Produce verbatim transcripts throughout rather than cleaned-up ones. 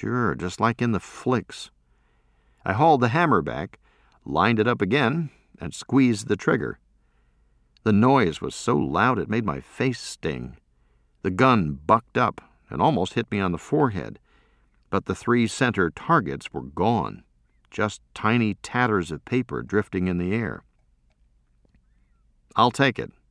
Sure, just like in the flicks. I hauled the hammer back, lined it up again, and squeezed the trigger. The noise was so loud it made my face sting. The gun bucked up and almost hit me on the forehead, but the three center targets were gone, just tiny tatters of paper drifting in the air. "I'll take it."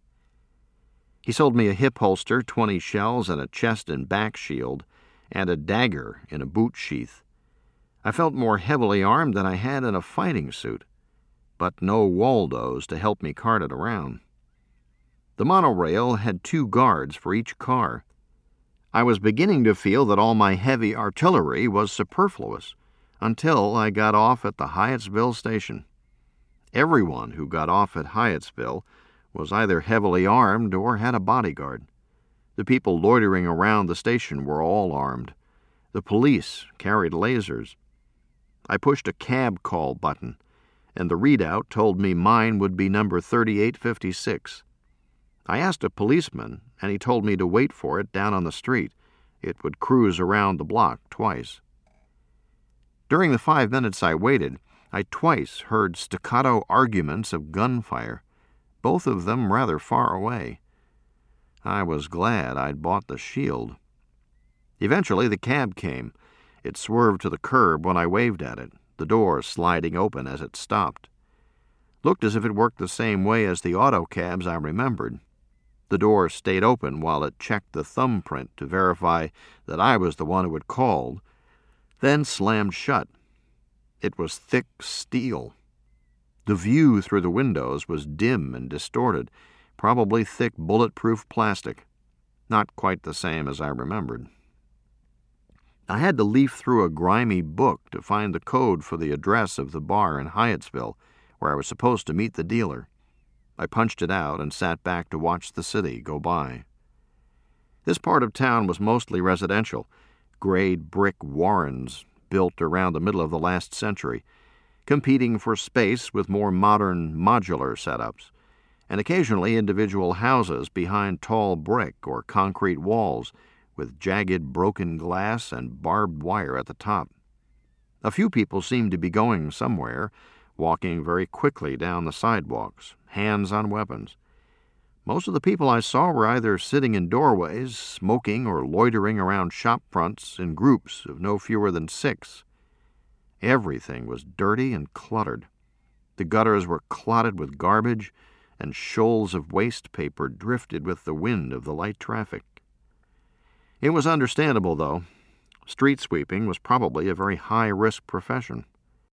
He sold me a hip holster, twenty shells, and a chest and back shield, and a dagger in a boot sheath. I felt more heavily armed than I had in a fighting suit, but no Waldos to help me cart it around. The monorail had two guards for each car. I was beginning to feel that all my heavy artillery was superfluous until I got off at the Hyattsville station. Everyone who got off at Hyattsville was either heavily armed or had a bodyguard. The people loitering around the station were all armed. The police carried lasers. I pushed a cab call button, and the readout told me mine would be number thirty-eight fifty-six. I asked a policeman, and he told me to wait for it down on the street. It would cruise around the block twice. During the five minutes I waited, I twice heard staccato arguments of gunfire, both of them rather far away. I was glad I'd bought the shield. Eventually the cab came. It swerved to the curb when I waved at it, the door sliding open as it stopped. Looked as if it worked the same way as the auto cabs I remembered. The door stayed open while it checked the thumbprint to verify that I was the one who had called, then slammed shut. It was thick steel. The view through the windows was dim and distorted, probably thick bulletproof plastic, not quite the same as I remembered. I had to leaf through a grimy book to find the code for the address of the bar in Hyattsville, where I was supposed to meet the dealer. I punched it out and sat back to watch the city go by. This part of town was mostly residential, grayed brick warrens built around the middle of the last century, competing for space with more modern modular setups, and occasionally individual houses behind tall brick or concrete walls with jagged broken glass and barbed wire at the top. A few people seemed to be going somewhere, walking very quickly down the sidewalks, hands on weapons. Most of the people I saw were either sitting in doorways, smoking, or loitering around shop fronts in groups of no fewer than six. Everything was dirty and cluttered. The gutters were clotted with garbage, and shoals of waste paper drifted with the wind of the light traffic. It was understandable, though. Street sweeping was probably a very high-risk profession.